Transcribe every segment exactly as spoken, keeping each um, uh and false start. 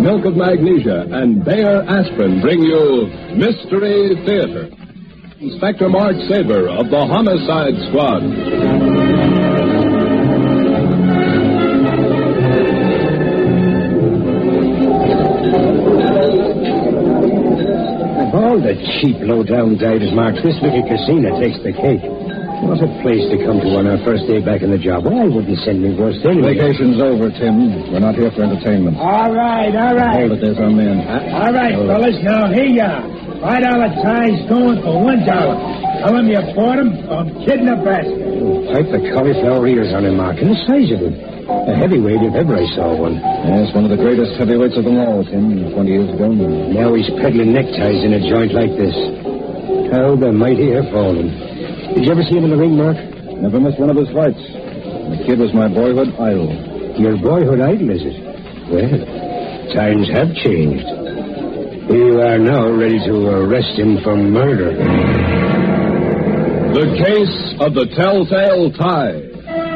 Milk of Magnesia, and Bayer Aspirin bring you Mystery Theater. Inspector Mark Saber of the Homicide Squad. Of all the cheap, low-down divers, Mark, this little casino takes the cake. What a place to come to on our first day back in the job. Well, I wouldn't send me worst anyway. Vacation's over, Tim. We're not here for entertainment. All right, all right. Hold it, there's our men. Uh, all right, Hold fellas, it. Now here you are. Five dollar ties going for one dollar. Tell them you bought them from Kid, Nebraska. Oh, type the cauliflower ears on him, Mark, and the size of him. A heavyweight if ever I saw one. Yes, one of the greatest heavyweights of them all, Tim, twenty years ago. Now he's peddling neckties in a joint like this. How the mighty have fallen. Did you ever see him in the ring, Mark? Never missed one of his fights. The Kid was my boyhood idol. Your boyhood idol, is it? Well, times have changed. Here you are now, ready to arrest him for murder. The Case of the Telltale Tie.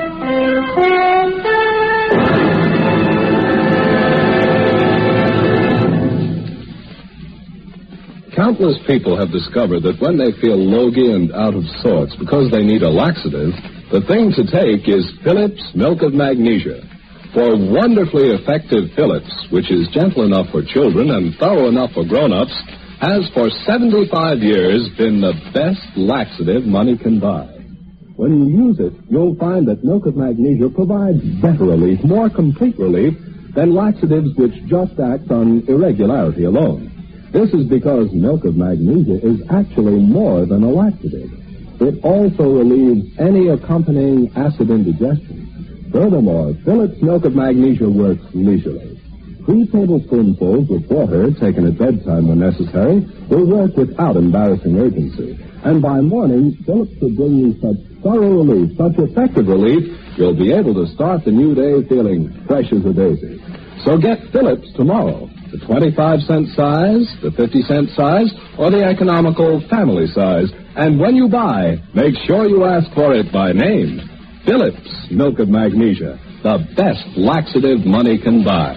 Countless people have discovered that when they feel logy and out of sorts because they need a laxative, the thing to take is Phillips Milk of Magnesia. For wonderfully effective Phillips, which is gentle enough for children and thorough enough for grown-ups, has for seventy-five years been the best laxative money can buy. When you use it, you'll find that Milk of Magnesia provides better relief, more complete relief, than laxatives which just act on irregularity alone. This is because Milk of Magnesia is actually more than a laxative. It also relieves any accompanying acid indigestion. Furthermore, Phillips Milk of Magnesia works leisurely. Three tablespoonfuls of water taken at bedtime when necessary will work without embarrassing urgency. And by morning, Phillips will bring you such thorough relief, such effective relief, you'll be able to start the new day feeling fresh as a daisy. So get Phillips tomorrow. The twenty-five cent size, the fifty cent size, or the economical family size. And when you buy, make sure you ask for it by name. Phillips Milk of Magnesia, the best laxative money can buy.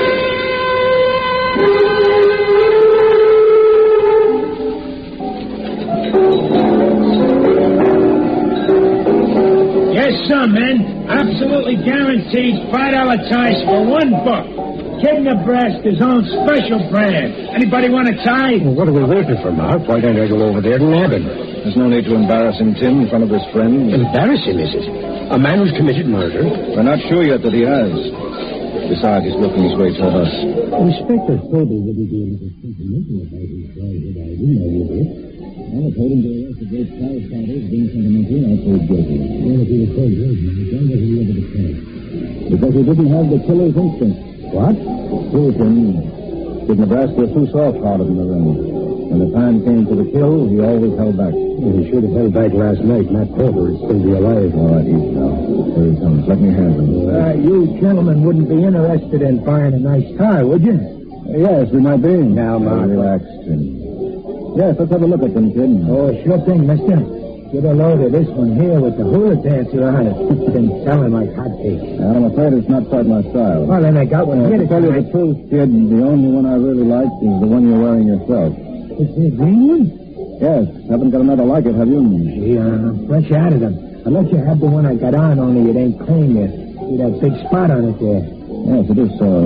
Yes, sir, men. Absolutely guaranteed five dollar ties for one buck. Kid, Nebraska's own special brand. Anybody want a tie? Well, what are we waiting for, Mark? Why don't I go over there and nab him? There's no need to embarrass him, Tim, in front of his friends. Embarrass him, is it? A man who's committed murder? We're not sure yet that he has. Besides, he's working his way toward us. Inspector Toby will be doing a sentimental about his boyhood idol, now you will. Well, according to the rest of great prize fighters, being sentimental, I plead guilty. Well, if he was so guilty, then what did he ever declare? Because he didn't have the killer's instinct. What? True, Tim. Kid Nebraska was too soft-hearted in the ring. When the time came for the kill, he always held back. Well, he should have held back last night. Matt Porter would still be alive. All right, easy now. Here he comes. Let me have him. Uh, you gentlemen wouldn't be interested in buying a nice tie, would you? Uh, yes, we might be. Now, Mark. Relax, Tim. Yes, let's have a look at them, kid. Oh, sure thing, mister. Get a load of this one here with the hula dancer on it. It's been selling like hotcakes. Well, I'm afraid it's not quite my style. Well, then I got one Uh, here to to tell you try. the truth, kid, the only one I really like is the one you're wearing yourself. Is it a green one? Yes, haven't got another like it, have you? Gee, I'm fresh out of them. Unless you have the one I got on, only it ain't clean yet. See that big spot on it there. Yes, it is so.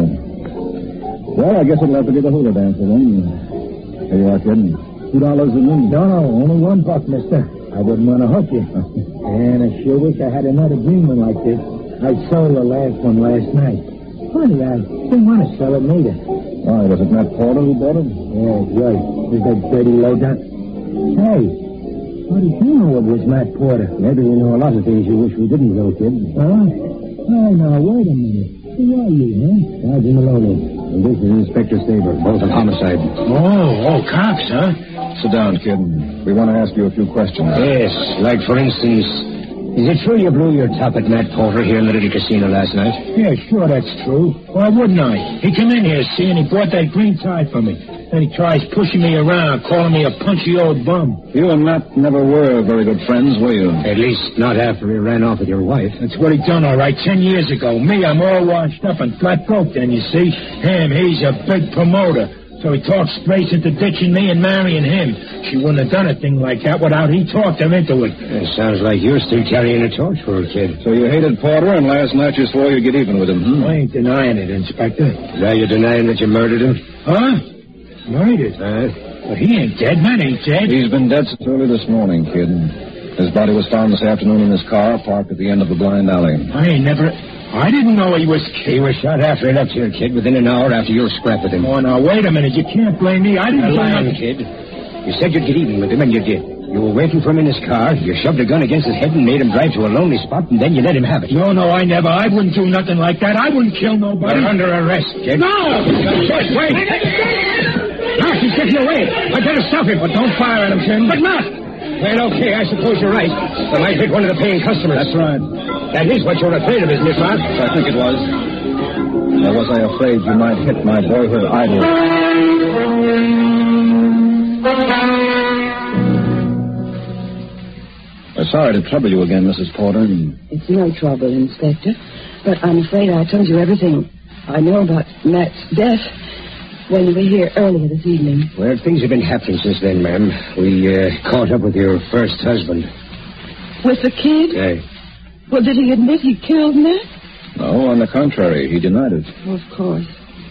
Well, I guess it'll have to be the hula dancer then. Here you are, kid. Two dollars a minute. No, no, only one buck, mister. I wouldn't want to hook you. And I sure wish I had another green one like this. I sold the last one last night. Funny, I didn't want to sell it neither. Why, was it Matt Porter who bought it? Yeah, right. Was that dirty lowdown? Hey, how did you know it was Matt Porter? Maybe we know a lot of things you wish we didn't know, kid. Huh? Hey, now, wait a minute. Who are you, huh? Sergeant Maloney. And this is Inspector Saber, both of homicide. Oh, oh, cops, huh? Sit down, kid. We want to ask you a few questions. Yes, like for instance, is it true you blew your top at Matt Porter here in the little casino last night? Yeah, sure, that's true. Why wouldn't I? He came in here, see, and he bought that green tie for me. Then he tries pushing me around, calling me a punchy old bum. You and Matt never were very good friends, were you? At least not after he ran off with your wife. That's what he done, all right, ten years ago. Me, I'm all washed up and flat broke then, you see. Him, he's a big promoter. So he talked straight into ditching me and marrying him. She wouldn't have done a thing like that without he talked her into it. It sounds like you're still carrying a torch for a kid. So you hated Porter, and last night you swore you'd get even with him, hmm? I ain't denying it, Inspector. Now you're denying that you murdered him? Huh? Murdered? Uh, But he ain't dead. Matt ain't dead. He's been dead since early this morning, kid. His body was found this afternoon in his car, parked at the end of the blind alley. I ain't never... I didn't know he was he was shot after he left here, kid, within an hour after your scrap with him. Oh, now, wait a minute. You can't blame me. I didn't... You're lying, kid. You said you'd get even with him, and you did. You were waiting for him in his car. You shoved a gun against his head and made him drive to a lonely spot, and then you let him have it. No, no, I never. I wouldn't do nothing like that. I wouldn't kill nobody. You're under arrest, kid. No! Wait, wait. No, he's getting away. I better stop him. But don't fire at him, Jim. But not. Well, okay, I suppose you're right. I might hit one of the paying customers. That's right. That is what you're afraid of, isn't it, Mark? I think it was. Or was I afraid you might hit my boyhood idol? I'm sorry to trouble you again, Missus Porter. It's no trouble, Inspector. But I'm afraid I told you everything I know about Matt's death when you were here earlier this evening. Well, things have been happening since then, ma'am. We uh, caught up with your first husband. With the kid? Aye. Well, did he admit he killed Matt? No, on the contrary, he denied it. Oh, of course.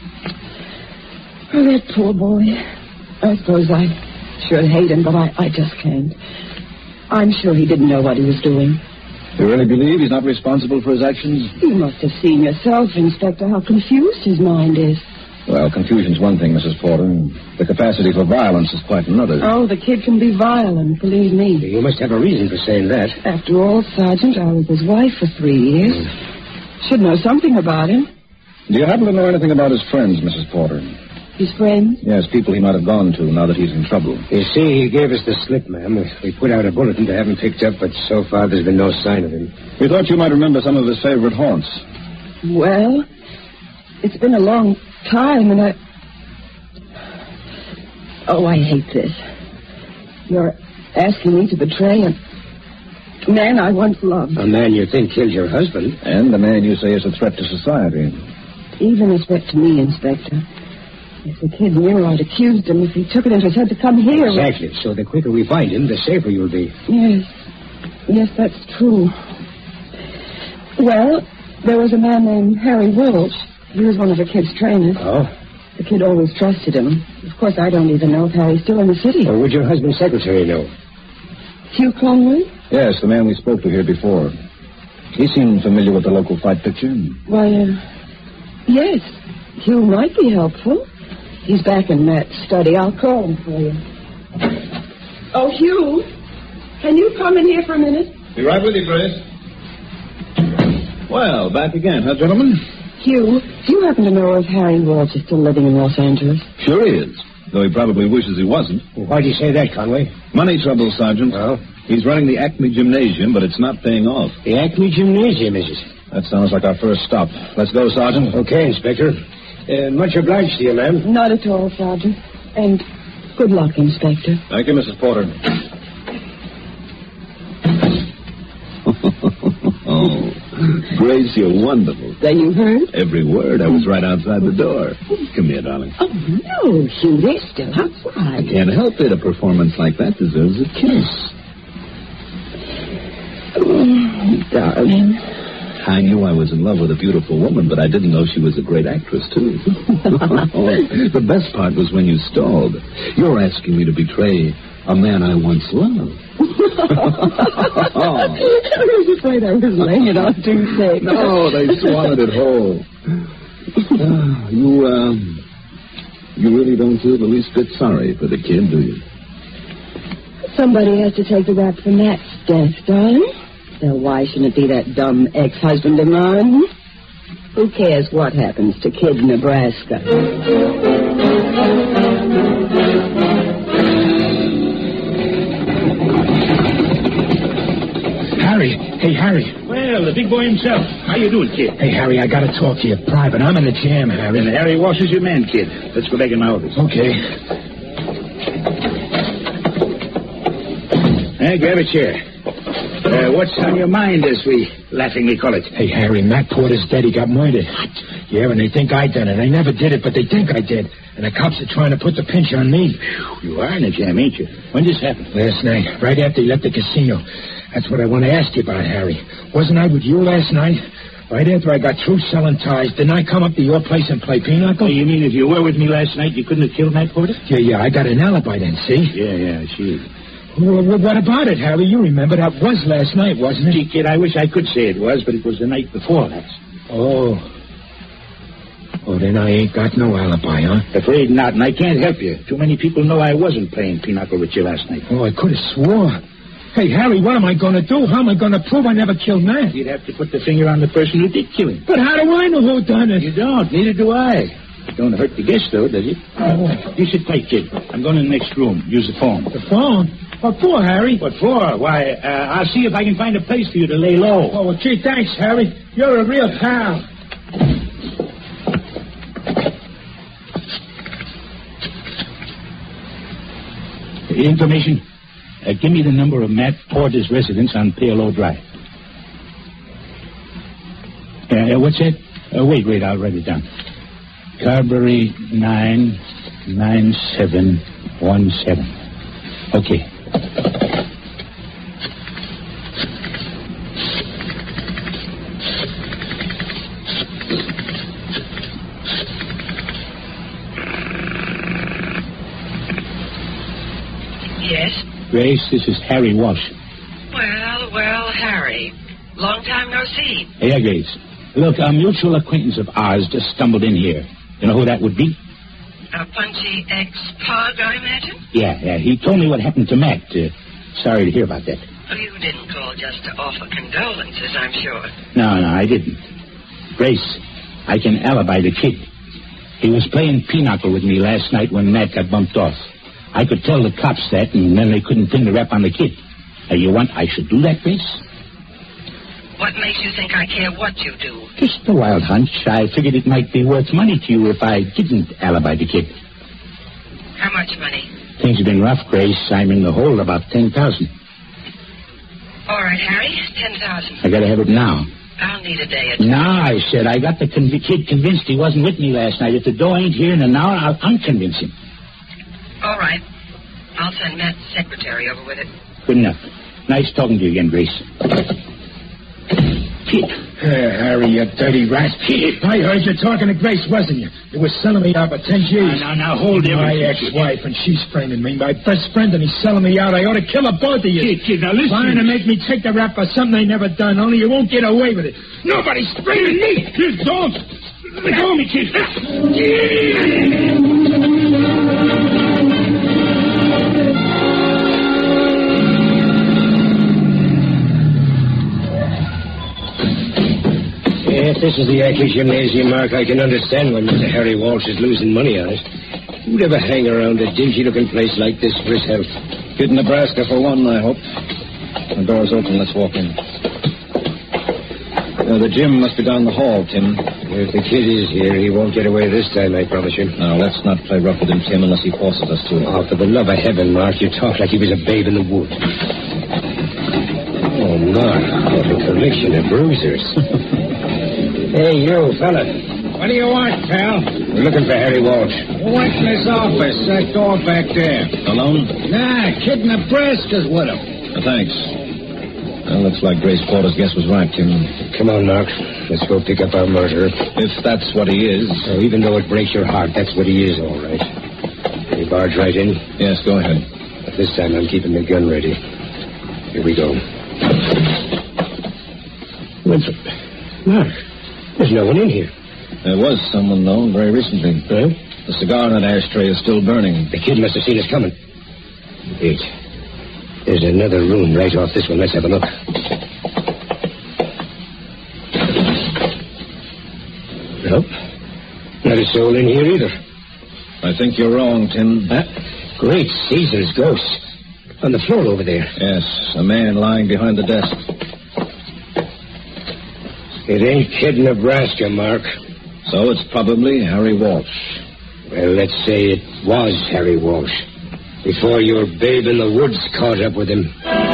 Oh, that poor boy. I suppose I should hate him, but I, I just can't. I'm sure he didn't know what he was doing. You really believe he's not responsible for his actions? You must have seen yourself, Inspector, how confused his mind is. Well, confusion's one thing, Missus Porter. The capacity for violence is quite another. Oh, the kid can be violent, believe me. You must have a reason for saying that. After all, Sergeant, I was his wife for three years. Mm. Should know something about him. Do you happen to know anything about his friends, Missus Porter? His friends? Yes, people he might have gone to now that he's in trouble. You see, he gave us the slip, ma'am. We put out a bulletin to have him picked up, but so far there's been no sign of him. We thought you might remember some of his favorite haunts. Well, it's been a long time, and I... Oh, I hate this. You're asking me to betray a man I once loved. A man you think killed your husband. And the man you say is a threat to society. Even a threat to me, Inspector. If the kid knew I'd accused him, if he took it into his head to come here... Exactly. So the quicker we find him, the safer you'll be. Yes. Yes, that's true. Well, there was a man named Harry Walsh. He was one of the kid's trainers. Oh? The kid always trusted him. Of course, I don't even know if Harry's still in the city. Or would your husband's secretary know? Hugh Conway? Yes, the man we spoke to here before. He seemed familiar with the local fight picture. Why, uh, yes. Hugh might be helpful. He's back in Matt's study. I'll call him for you. Oh, Hugh, can you come in here for a minute? Be right with you, Grace. Well, back again, huh, gentlemen? Hugh, do you happen to know if Harry Walsh is still living in Los Angeles? Sure he is, though he probably wishes he wasn't. Well, why do you say that, Conway? Money trouble, Sergeant. Well? He's running the Acme Gymnasium, but it's not paying off. The Acme Gymnasium, is it? That sounds like our first stop. Let's go, Sergeant. Okay, Inspector. Uh, much obliged to you, ma'am. Not at all, Sergeant. And good luck, Inspector. Thank you, Missus Porter. Oh, Grace, you're wonderful. Then you heard? Every word. I was right outside the door. Come here, darling. Oh, no, Hugh, they're still I outside. can't help it. A performance like that deserves a kiss. Oh, darling. I knew I was in love with a beautiful woman, but I didn't know she was a great actress, too. The best part was when you stalled. You're asking me to betray a man I once loved. I was afraid I was laying it on too thick. No, they swallowed it whole. Uh, you, um, you really don't feel the least bit sorry for the kid, do you? Somebody has to take the rap for Matt's death, darling. So why shouldn't it be that dumb ex-husband of mine? Who cares what happens to Kid Nebraska? Harry. Hey, Harry. Well, Well, the big boy himself. How you doing, kid? Hey, Harry, I gotta talk to you private. I'm in the jam, Harry. And Harry Walsh is your man, kid. Let's go back in my office. Okay. Hey, grab a chair. Uh, what's on your mind, as we laughingly call it? Hey, Harry, Matt Porter's dead. He got murdered. Yeah, and they think I did it. I never did it, but they think I did. And the cops are trying to put the pinch on me. You are in a jam, ain't you? When did this happen? Last night, right after he left the casino. That's what I want to ask you about, Harry. Wasn't I with you last night? Right after I got through selling ties, didn't I come up to your place and play pinochle? Hey, you mean if you were with me last night, you couldn't have killed Matt Porter? Yeah, yeah, I got an alibi then, see? Yeah, yeah, see. Well, what about it, Harry? You remember that was last night, wasn't it? Gee, kid, I wish I could say it was, but it was the night before that. Oh. Oh, then I ain't got no alibi, huh? Afraid not, and I can't help you. Too many people know I wasn't playing pinochle with you last night. Oh, I could have swore. Hey, Harry, what am I going to do? How am I going to prove I never killed Matt? You'd have to put the finger on the person who did kill him. But how do I know who done it? You don't. Neither do I. It don't hurt to guess, though, does it? Oh. You sit tight, kid. I'm going in the next room. Use the phone. The phone? What for, Harry? What for? Why, uh, I'll see if I can find a place for you to lay low. Oh, well, gee, thanks, Harry. You're a real pal. Information. Uh, give me the number of Matt Porter's residence on P L O Drive. Uh, uh, what's that? Uh, wait, wait, I'll write it down. Carberry nine nine seven one seven. Okay. Yes? Grace, this is Harry Walsh. Well, well, Harry. Long time no see. Hey, Grace. Look, a mutual acquaintance of ours just stumbled in here. You know who that would be? A punchy ex-pug, I imagine? Yeah, yeah. He told me what happened to Matt. Uh, sorry to hear about that. Oh, you didn't call just to offer condolences, I'm sure. No, no, I didn't. Grace, I can alibi the kid. He was playing pinochle with me last night when Matt got bumped off. I could tell the cops that, and then they couldn't pin the rap on the kid. Now, you want I should do that, Grace? What makes you think I care what you do? Just a wild hunch. I figured it might be worth money to you if I didn't alibi the kid. How much money? Things have been rough, Grace. I'm in the hole about ten thousand. All right, Harry, ten thousand. I gotta have it now. I'll need a day or two. No, I said, I got the con- kid convinced he wasn't with me last night. If the dough ain't here in an hour, I'll unconvince him. All right. I'll send Matt's secretary over with it. Good enough. Nice talking to you again, Grace. Kid. Hey, Harry, you dirty rat. Kid. I heard you talking to Grace, wasn't you? You were selling me out for ten G's. Now, now, now, hold it. My ex-wife, and she's framing me. My best friend, and he's selling me out. I ought to kill her, both of you. Kid, kid, now listen. Trying to make me take the rap for something I never done, only you won't get away with it. Nobody's framing me. Don't. Let go of me, kid. If this is the Yankee Gymnasium, Mark, I can understand why Mister Harry Walsh is losing money on it. Who'd ever hang around a dingy-looking place like this for his health? Kid Nebraska for one, I hope. The door's open. Let's walk in. Uh, the gym must be down the hall, Tim. If the kid is here, he won't get away this time, I promise you. Now, let's not play rough with him, Tim, unless he forces us to. Oh, for the love of heaven, Mark, you talk like he was a babe in the wood. Oh, Mark, what a collection of bruisers. Hey, you, fella. What do you want, pal? We're looking for Harry Walsh. Who went in his office? That door back there. Alone? Nah, Kid Nebraska's with him. Uh, thanks. Well, looks like Grace Porter's guess was right, Tim. Come on, Mark. Let's go pick up our murderer. If that's what he is. So even though it breaks your heart, that's what he is, all right. Can you barge right in? Yes, go ahead. But this time I'm keeping the gun ready. Here we go. What's up? Mark, there's no one in here. There was someone, though, very recently. Huh? The cigar in that ashtray is still burning. The kid must have seen us coming. Wait. There's another room right off this one. Let's have a look. Nope. Not a soul in here either. I think you're wrong, Tim. Huh? Great Caesar's ghost. On the floor over there. Yes, a man lying behind the desk. It ain't Kid Nebraska, Mark. So it's probably Harry Walsh. Well, let's say it was Harry Walsh. Before your babe in the woods caught up with him.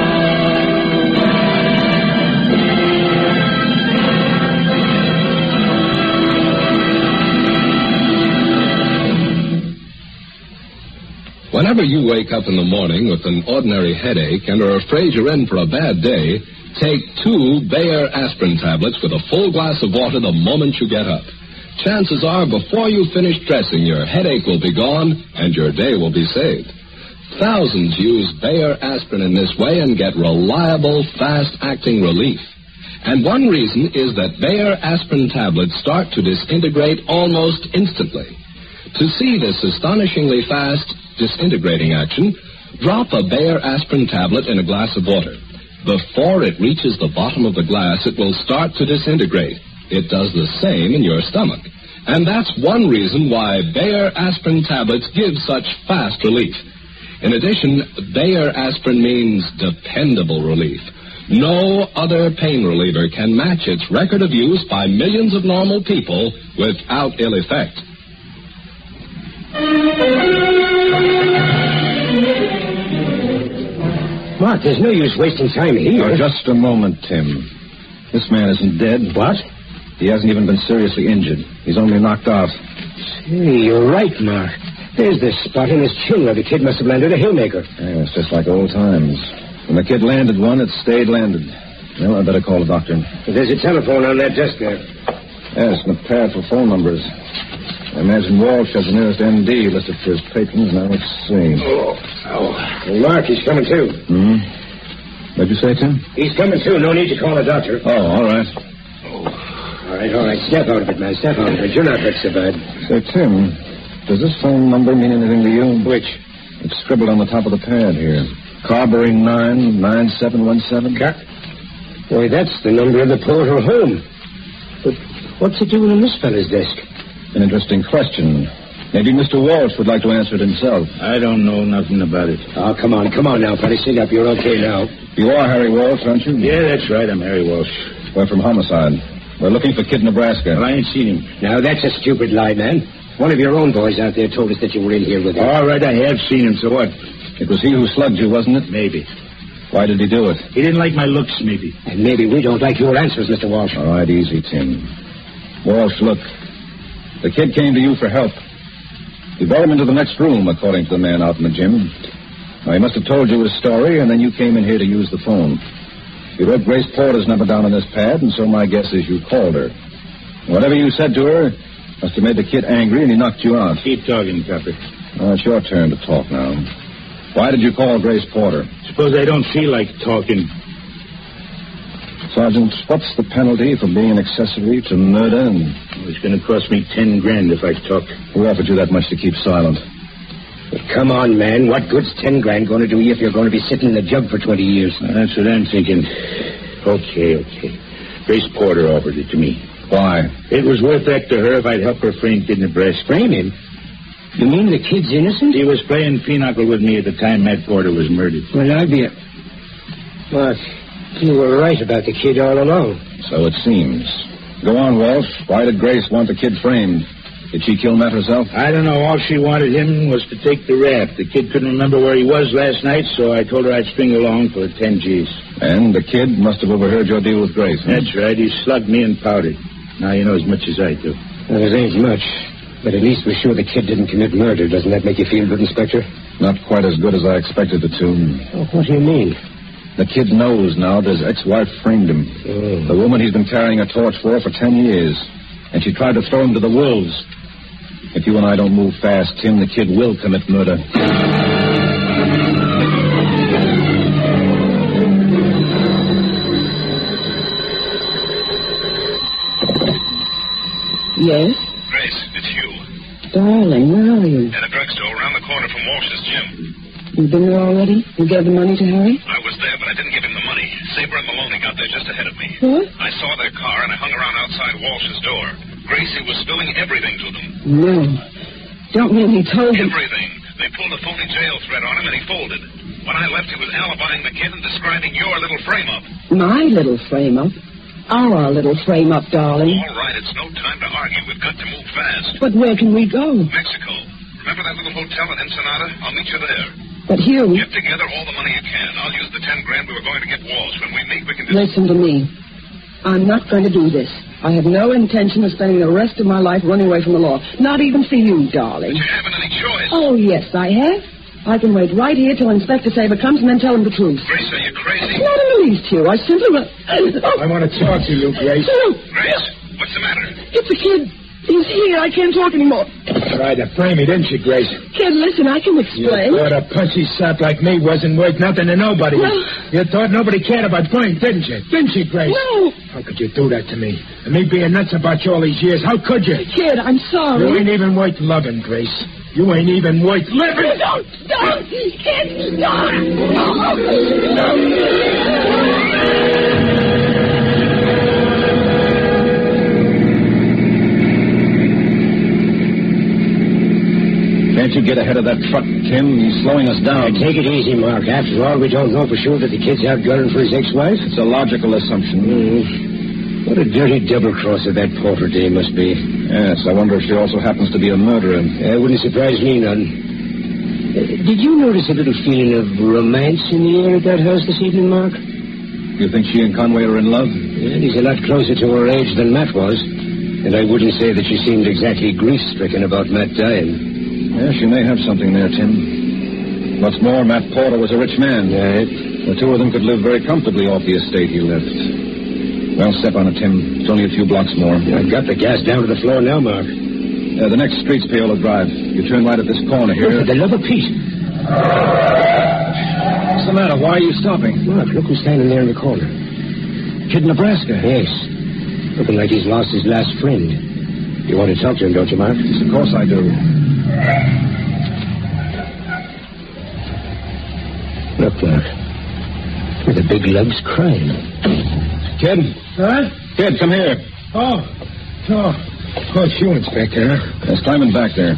Whenever you wake up in the morning with an ordinary headache and are afraid you're in for a bad day, take two Bayer aspirin tablets with a full glass of water the moment you get up. Chances are before you finish dressing, your headache will be gone and your day will be saved. Thousands use Bayer aspirin in this way and get reliable, fast-acting relief. And one reason is that Bayer aspirin tablets start to disintegrate almost instantly. To see this astonishingly fast disintegrating action, drop a Bayer aspirin tablet in a glass of water. Before it reaches the bottom of the glass, it will start to disintegrate. It does the same in your stomach. And that's one reason why Bayer aspirin tablets give such fast relief. In addition, Bayer aspirin means dependable relief. No other pain reliever can match its record of use by millions of normal people without ill effect. Mark, there's no use wasting time here. Oh, just a moment, Tim. This man isn't dead. What? He hasn't even been seriously injured. He's only knocked out. Hey, you're right, Mark. There's this spot in his chin where the kid must have landed a haymaker. Yeah, it's just like old times. When the kid landed one, it stayed landed. Well, I better call the doctor. There's a telephone on that desk there. Yes, and a pad for phone numbers. I imagine Walsh has the nearest M D listed for his patrons. Now, let's see. Oh, oh. Well, Mark, he's coming too. Hmm? What'd you say, Tim? He's coming too. No need to call a doctor. Oh, all right. Oh. All right, all right. Step out of it, man. Step out of it. You're not hurt so bad. Say, Tim, does this phone number mean anything to you? Which? It's scribbled on the top of the pad here. Carberry nine nine seven one seven. Car- Boy, that's the number of the Portal home. But what's it doing on this fellow's desk? An interesting question. Maybe Mister Walsh would like to answer it himself. I don't know nothing about it. Oh, come on, come on now, Paddy. Sit up. You're okay now. You are Harry Walsh, aren't you? Yeah, that's right. I'm Harry Walsh. We're from Homicide. We're looking for Kid Nebraska. Well, I ain't seen him. Now, that's a stupid lie, man. One of your own boys out there told us that you were in here with him. All right, I have seen him, so what? It was he who slugged you, wasn't it? Maybe. Why did he do it? He didn't like my looks, maybe. And maybe we don't like your answers, Mister Walsh. All right, easy, Tim. Walsh, look. The kid came to you for help. You brought him into the next room, according to the man out in the gym. Now, he must have told you his story, and then you came in here to use the phone. You wrote Grace Porter's number down on this pad, and so my guess is you called her. Whatever you said to her must have made the kid angry, and he knocked you out. Keep talking, Copper. Well, it's your turn to talk now. Why did you call Grace Porter? Suppose I don't feel like talking. Sergeant, what's the penalty for being an accessory to murder? And Well, it's going to cost me ten grand if I talk. who offered you that much to keep silent? But come on, man. What good's ten grand going to do you if you're going to be sitting in the jug for twenty years? Well, that's what I'm thinking. Okay, okay. Grace Porter offered it to me. Why? It was worth that to her if I'd help her frame Kid Nebraska. Frame him? You mean the kid's innocent? He was playing pinochle with me at the time Matt Porter was murdered. Well, I'll be a... Mark, you were right about the kid all along. So it seems. Go on, Walsh. Why did Grace want the kid framed? Did she kill Matt herself? I don't know. All she wanted him was to take the rap. The kid couldn't remember where he was last night, so I told her I'd string along for ten G's. And the kid must have overheard your deal with Grace. Huh? That's right. He slugged me and powdered. Now you know as much as I do. Well, it ain't much. But at least we're sure the kid didn't commit murder. Doesn't that make you feel good, Inspector? Not quite as good as I expected it to. Oh, what do you mean? The kid knows now that his ex-wife framed him. Oh. The woman he's been carrying a torch for for ten years. And she tried to throw him to the wolves. If you and I don't move fast, Tim, the kid will commit murder. Yes? Grace, it's you. Darling, where are you? At a drugstore around the corner from Walsh's gym. You've been there already? You gave the money to Harry? I was there, but I didn't give him the money. Saber and Maloney got there just ahead of me. What? I saw their car, and I hung around outside Walsh's door. Gracie was spilling everything to them. No. Don't mean he told them. Everything. They pulled a phony jail threat on him, and he folded. When I left, he was alibying the kid and describing your little frame-up. My little frame-up? our little frame-up, darling. All right, it's no time to argue. We've got to move fast. But where can we go? Mexico. Remember that little hotel in Ensenada? I'll meet you there. But Hugh... Get together all the money you can. I'll use the ten grand we were going to get Walsh. When we meet, we can... Dis- Listen to me. I'm not going to do this. I have no intention of spending the rest of my life running away from the law. Not even for you, darling. But you haven't any choice. Oh, yes, I have. I can wait right here till Inspector Saber comes and then tell him the truth. Grace, are you crazy? Not in the least, Hugh. I simply will... I want to talk to you, Grace. Grace, what's the matter? It's a kid. He's here. I can't talk anymore. Tried to frame me, didn't you, Grace? Kid, listen, I can explain. You thought a punchy sap like me wasn't worth nothing to nobody. Well... You thought nobody cared about Frank, didn't you? Didn't you, Grace? No. How could you do that to me? And me being nuts about you all these years, how could you? Kid, I'm sorry. You ain't even worth loving, Grace. You ain't even worth living. Don't, don't, kid, stop. Can't you get ahead of that truck, Tim? He's slowing us down. Yeah, take it easy, Mark. After all, we don't know for sure that the kid's out gunning for his ex-wife. It's a logical assumption. Mm. What a dirty double-crosser that Porter Day must be. Yes, I wonder if she also happens to be a murderer. Yeah, it wouldn't surprise me none. Uh, did you notice a little feeling of romance in the air at that house this evening, Mark? You think she and Conway are in love? Yeah, he's a lot closer to her age than Matt was. And I wouldn't say that she seemed exactly grief-stricken about Matt dying. Yeah, she may have something there, Tim. What's more, Matt Porter was a rich man. Yeah. The two of them could live very comfortably off the estate he left. Well, step on it, Tim. It's only a few blocks more. I've got the gas down to the floor now, Mark. Uh, the next street's Paola Drive. You turn right at this corner here. For the love of Pete. What's the matter? Why are you stopping? Mark, look who's standing there in the corner. Kid Nebraska. Yes. Looking like he's lost his last friend. You want to talk to him, don't you, Mark? Yes, of course I do. Look, Mark. The big lug's crying. Kid? Huh? Kid, come here. Oh. Oh. Oh, it's you, Inspector, huh? Yes, climbing back there.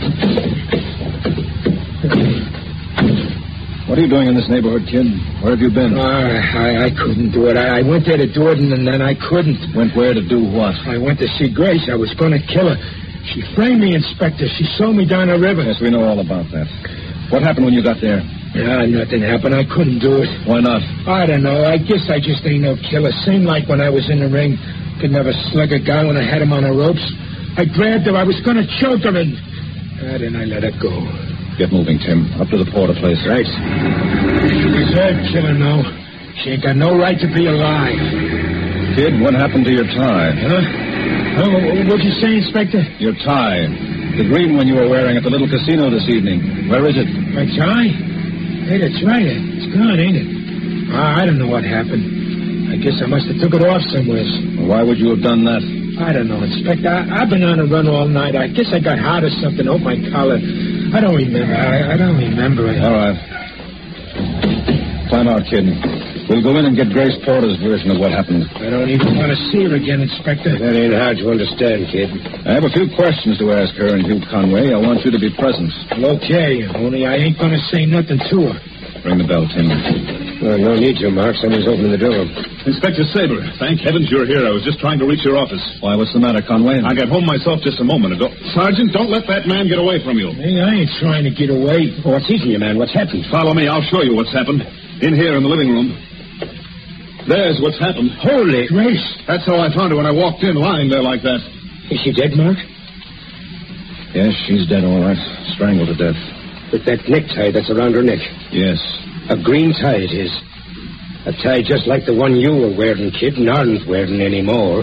What are you doing in this neighborhood, kid? Where have you been? Uh, I, I couldn't do it. I, I went there to do it, and then I couldn't. Went where to do what? I went to see Grace. I was going to kill her. She framed me, Inspector. She sold me down the river. Yes, we know all about that. What happened when you got there? Yeah, nothing happened. I couldn't do it. Why not? I don't know. I guess I just ain't no killer. Same like when I was in the ring. Could never slug a guy when I had him on the ropes. I grabbed her. I was going to choke her, and uh, then I let her go. Get moving, Tim. Up to the Porter place. Right. She deserved killing, though. She ain't got no right to be alive. Kid, what happened to your tie? Huh? Oh, what'd you say, Inspector? Your tie. The green one you were wearing at the little casino this evening. Where is it? My tie? Hey, that's right. It's gone, ain't it? I don't know what happened. I guess I must have took it off somewhere. Why would you have done that? I don't know, Inspector. I, I've been on a run all night. I guess I got hot or something. Oh, my collar. I don't remember. I, I don't remember it. All right. Climb out, kid. We'll go in and get Grace Porter's version of what happened. I don't even want to see her again, Inspector. That ain't hard to understand, kid. I have a few questions to ask her and Hugh Conway. I want you to be present. Well, okay, only I ain't going to say nothing to her. Ring the bell, Tim. Well, no need to, Mark. Someone's opening the door. Inspector Saber, thank heavens you're here. I was just trying to reach your office. Why, what's the matter, Conway? I got home myself just a moment ago. Sergeant, don't let that man get away from you. Hey, I ain't trying to get away. Oh, what's eating you, man? What's happened? Follow me. I'll show you what's happened. In here in the living room. There's what's happened. Holy Grace. That's how I found her when I walked in, lying there like that. Is she dead, Mark? Yes, she's dead, all right. Strangled to death. With that necktie that's around her neck. Yes. A green tie it is. A tie just like the one you were wearing, kid, and aren't wearing anymore.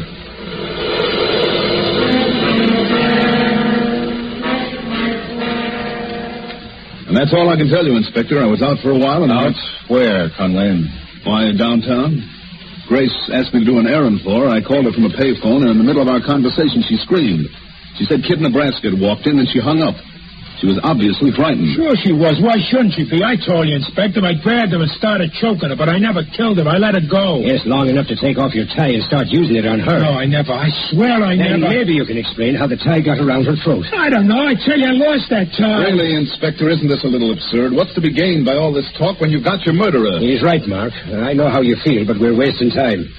And that's all I can tell you, Inspector. I was out for a while and... Out where, Conway? Why, downtown. Grace asked me to do an errand for her. I called her from a payphone, and in the middle of our conversation, she screamed. She said Kid Nebraska had walked in, and she hung up. She was obviously frightened. Sure she was. Why shouldn't she be? I told you, Inspector. I grabbed her and started choking her, but I never killed her. I let her go. Yes, long enough to take off your tie and start using it on her. No, I never. I swear I Then never. maybe you can explain how the tie got around her throat. I don't know. I tell you, I lost that tie. Really, Inspector, isn't this a little absurd? What's to be gained by all this talk when you've got your murderer? He's right, Mark. I know how you feel, but we're wasting time.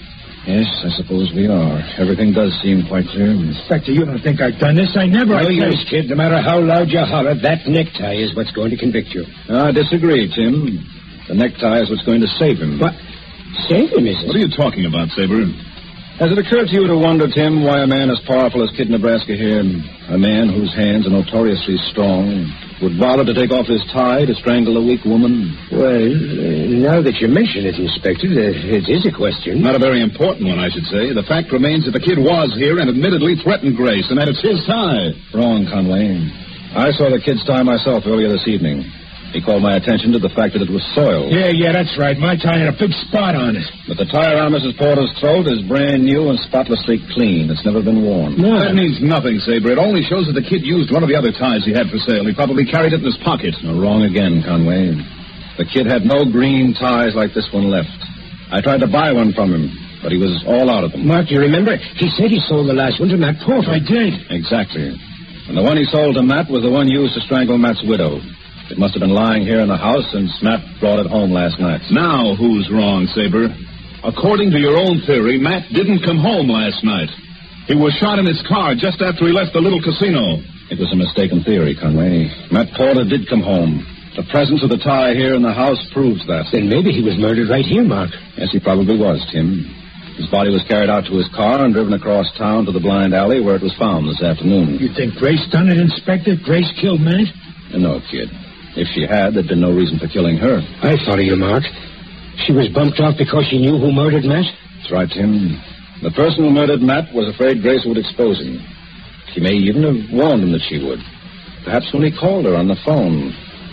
Yes, I suppose we are. Everything does seem quite clear. Inspector, you don't think I've done this? I never... No I use, kid. No matter how loud you holler, that necktie is what's going to convict you. I disagree, Tim. The necktie is what's going to save him. What? Save him, is it? What are you talking about, Saber? Has it occurred to you to wonder, Tim, why a man as powerful as Kid Nebraska here, a man whose hands are notoriously strong, would bother to take off his tie to strangle a weak woman? Well, uh, now that you mention it, Inspector, uh, it is a question. Not a very important one, I should say. The fact remains that the kid was here and admittedly threatened Grace, and that it's his tie. Wrong, Conway. I saw the kid's tie myself earlier this evening. He called my attention to the fact that it was soiled. Yeah, yeah, that's right. My tie had a big spot on it. But the tie around Missus Porter's throat is brand new and spotlessly clean. It's never been worn. No. That means nothing, Saber. It only shows that the kid used one of the other ties he had for sale. He probably carried it in his pocket. No, wrong again, Conway. The kid had no green ties like this one left. I tried to buy one from him, but he was all out of them. Mark, you remember? He said he sold the last one to Matt Porter. I did. Exactly. And the one he sold to Matt was the one used to strangle Matt's widow. It must have been lying here in the house since Matt brought it home last night. Now who's wrong, Saber? According to your own theory, Matt didn't come home last night. He was shot in his car just after he left the little casino. It was a mistaken theory, Conway. Matt Porter did come home. The presence of the tie here in the house proves that. Then maybe he was murdered right here, Mark. Yes, he probably was, Tim. His body was carried out to his car and driven across town to the blind alley where it was found this afternoon. You think Grace done it, Inspector? Grace killed Matt? No, kid. If she had, there'd been no reason for killing her. I thought of you, Mark. She was bumped off because she knew who murdered Matt? That's right, Tim. The person who murdered Matt was afraid Grace would expose him. She may even have warned him that she would. Perhaps when he called her on the phone.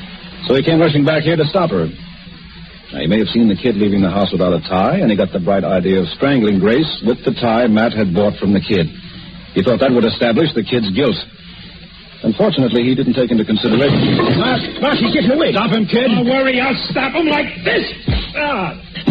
So he came rushing back here to stop her. Now, he may have seen the kid leaving the house without a tie, and he got the bright idea of strangling Grace with the tie Matt had bought from the kid. He thought that would establish the kid's guilt. Unfortunately, he didn't take into consideration... Mark, Mark, he's getting away. Stop him, kid. Don't worry, I'll stop him like this. Ah.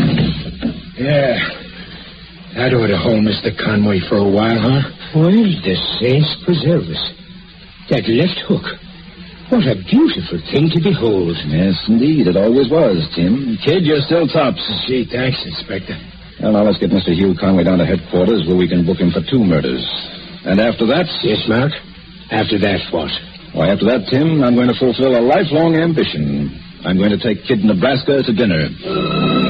Yeah. That ought to hold Mister Conway for a while, huh? Well, the saints preserve us. That left hook. What a beautiful thing to behold. Yes, indeed. It always was, Tim. Kid, you're still tops. Gee, thanks, Inspector. Well, now let's get Mister Hugh Conway down to headquarters where we can book him for two murders. And after that... Yes, Mark? After that, what? Why, after that, Tim, I'm going to fulfill a lifelong ambition. I'm going to take Kid Nebraska to dinner.